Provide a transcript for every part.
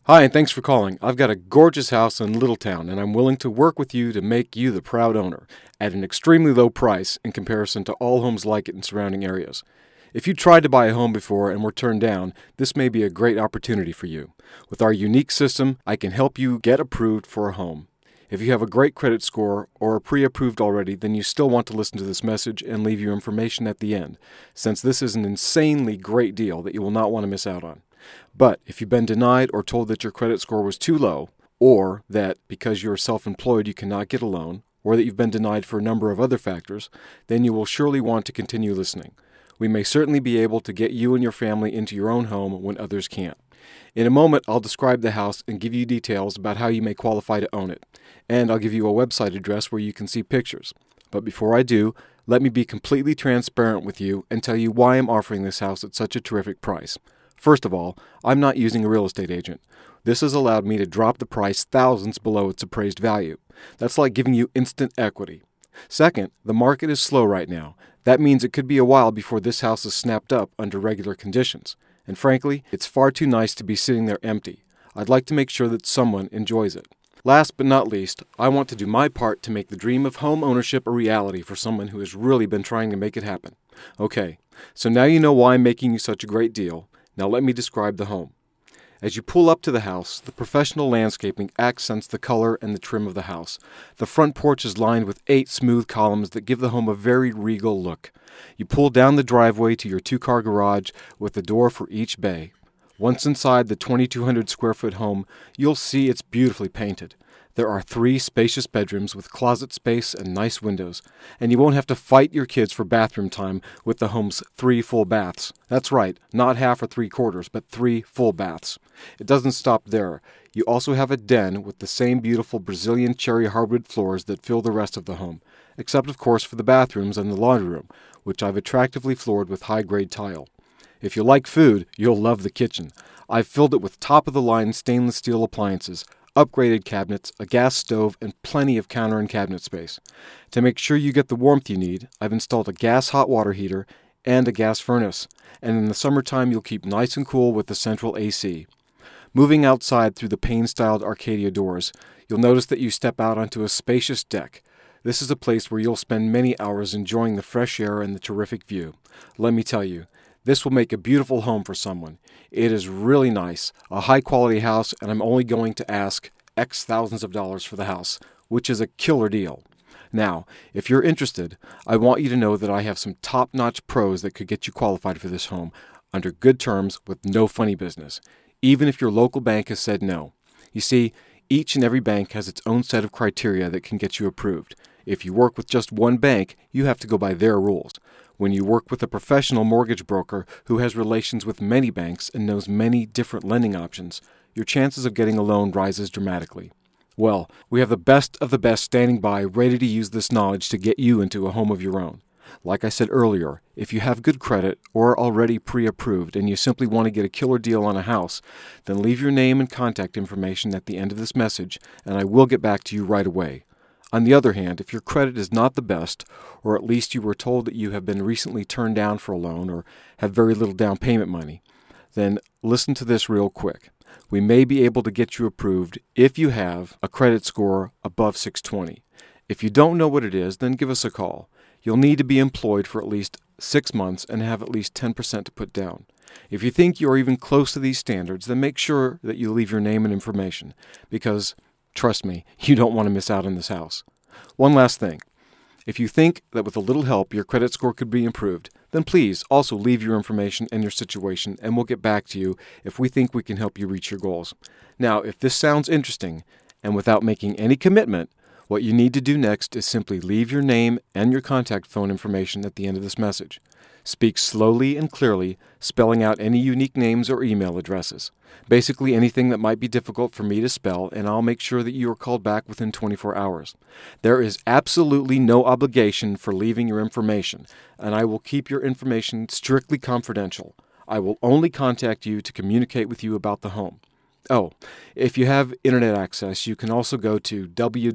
Hi, and thanks for calling. I've got a gorgeous house in Littletown, and I'm willing to work with you to make you the proud owner at an extremely low price in comparison to all homes like it in surrounding areas. If you tried to buy a home before and were turned down, this may be a great opportunity for you. With our unique system, I can help you get approved for a home. If you have a great credit score or are pre-approved already, then you still want to listen to this message and leave your information at the end, since this is an insanely great deal that you will not want to miss out on. But if you've been denied or told that your credit score was too low, or that because you're self-employed you cannot get a loan, or that you've been denied for a number of other factors, then you will surely want to continue listening. We may certainly be able to get you and your family into your own home when others can't. In a moment, I'll describe the house and give you details about how you may qualify to own it, and I'll give you a website address where you can see pictures. But before I do, let me be completely transparent with you and tell you why I'm offering this house at such a terrific price. First of all, I'm not using a real estate agent. This has allowed me to drop the price thousands below its appraised value. That's like giving you instant equity. Second, the market is slow right now. That means it could be a while before this house is snapped up under regular conditions. And frankly, it's far too nice to be sitting there empty. I'd like to make sure that someone enjoys it. Last but not least, I want to do my part to make the dream of home ownership a reality for someone who has really been trying to make it happen. Okay, so now you know why I'm making you such a great deal. Now let me describe the home. As you pull up to the house, the professional landscaping accents the color and the trim of the house. The front porch is lined with 8 smooth columns that give the home a very regal look. You pull down the driveway to your 2-car garage with a door for each bay. Once inside the 2,200 square foot home, you'll see it's beautifully painted. There are 3 spacious bedrooms with closet space and nice windows, and you won't have to fight your kids for bathroom time with the home's 3 full baths. That's right, not half or 3/4, but 3 full baths. It doesn't stop there. You also have a den with the same beautiful Brazilian cherry hardwood floors that fill the rest of the home, except of course for the bathrooms and the laundry room, which I've attractively floored with high-grade tile. If you like food, you'll love the kitchen. I've filled it with top-of-the-line stainless steel appliances, upgraded cabinets, a gas stove, and plenty of counter and cabinet space. To make sure you get the warmth you need, I've installed a gas hot water heater and a gas furnace, and in the summertime you'll keep nice and cool with the central AC. Moving outside through the pane-styled Arcadia doors, you'll notice that you step out onto a spacious deck. This is a place where you'll spend many hours enjoying the fresh air and the terrific view. Let me tell you, this will make a beautiful home for someone. It is really nice, a high-quality house, and I'm only going to ask X thousands of dollars for the house, which is a killer deal. Now, if you're interested, I want you to know that I have some top-notch pros that could get you qualified for this home under good terms with no funny business, even if your local bank has said no. You see, each and every bank has its own set of criteria that can get you approved. If you work with just one bank, you have to go by their rules. When you work with a professional mortgage broker who has relations with many banks and knows many different lending options, your chances of getting a loan rises dramatically. Well, we have the best of the best standing by, ready to use this knowledge to get you into a home of your own. Like I said earlier, if you have good credit or are already pre-approved and you simply want to get a killer deal on a house, then leave your name and contact information at the end of this message, and I will get back to you right away. On the other hand, if your credit is not the best, or at least you were told that you have been recently turned down for a loan or have very little down payment money, then listen to this real quick. We may be able to get you approved if you have a credit score above 620. If you don't know what it is, then give us a call. You'll need to be employed for at least 6 months and have at least 10% to put down. If you think you are even close to these standards, then make sure that you leave your name and information, because trust me, you don't want to miss out on this house. One last thing. If you think that with a little help your credit score could be improved, then please also leave your information and your situation, and we'll get back to you if we think we can help you reach your goals. Now, if this sounds interesting, and without making any commitment, what you need to do next is simply leave your name and your contact phone information at the end of this message. Speak slowly and clearly, spelling out any unique names or email addresses. Basically anything that might be difficult for me to spell, and I'll make sure that you are called back within 24 hours. There is absolutely no obligation for leaving your information, and I will keep your information strictly confidential. I will only contact you to communicate with you about the home. Oh, if you have internet access, you can also go to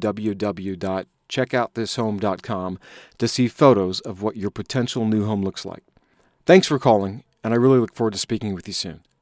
www.checkouthishome.com to see photos of what your potential new home looks like. Thanks for calling, and I really look forward to speaking with you soon.